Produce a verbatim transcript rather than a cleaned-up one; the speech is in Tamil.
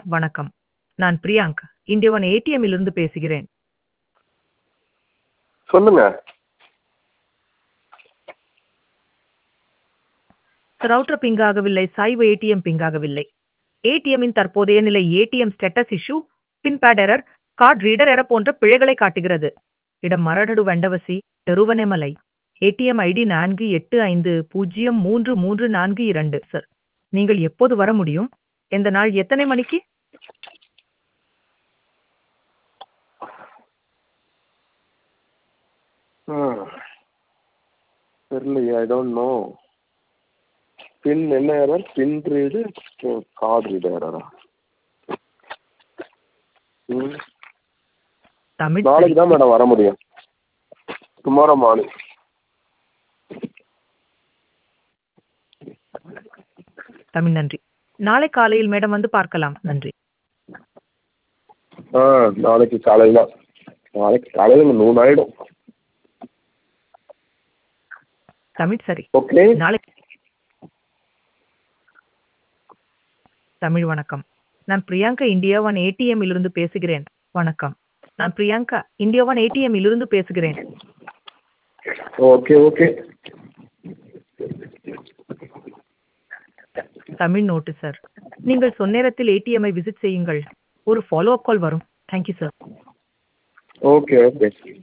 வணக்கம். நான் பிரியங்க். இந்திய ஒன் ஏடிஎம் இலிருந்து பேசுகிறேன். சொல்லுங்க. ரவுட்டர் பிங் ஆகவில்லை. சாய்வு ஏடிஎம் பிங் ஆகவில்லை. ஏடிஎம்மின் தற்போதைய நிலை ATM status issue, PIN pad error, card reader error போன்ற பிழைகளை காட்டுகிறது. இடம் மரடடு வண்டவசி, திருவண்ணாமலை. ஏடிஎம் ஐடி நான்கு எட்டு ஐந்து பூஜ்ஜியம் மூன்று மூன்று நான்கு இரண்டு. சார், நீங்கள் எப்போது வர முடியும்? எந்த நாள், எத்தனை மணிக்கு? தெரியலையே, ஐ டோன்ட் நோ. பின் என்ன error? PIN read, card read எரரா? தமிழ் நாளைக்கு தான் மேடம் வர முடியும். Tomorrow morning. தமிழ் நன்றி. நாளை காலையில் மேடம் வந்து பார்க்கலாம். நன்றி. ஆ நாளைக்கு காலையில் நாளைக்கு காலையில் மூணு ஆயிடும். தமிழ் சரி. ஓகே. நாளை தமிழ் வணக்கம். நான் பிரியங்கா இந்தியா ஒன் ஏடிஎம் இலிருந்து பேசுகிறேன். வணக்கம். நான் பிரியங்கா இந்தியா ஒன் ஏடிஎம் இலிருந்து பேசுகிறேன். Okay okay. Tamil note sir. நீங்கள் சொன்ன நேரத்தில் ஏடிஎம்ஐ விசிட் செய்யுங்கள். ஒரு ஃபாலோ அப் கால் வரும். Thank you sir. Okay okay.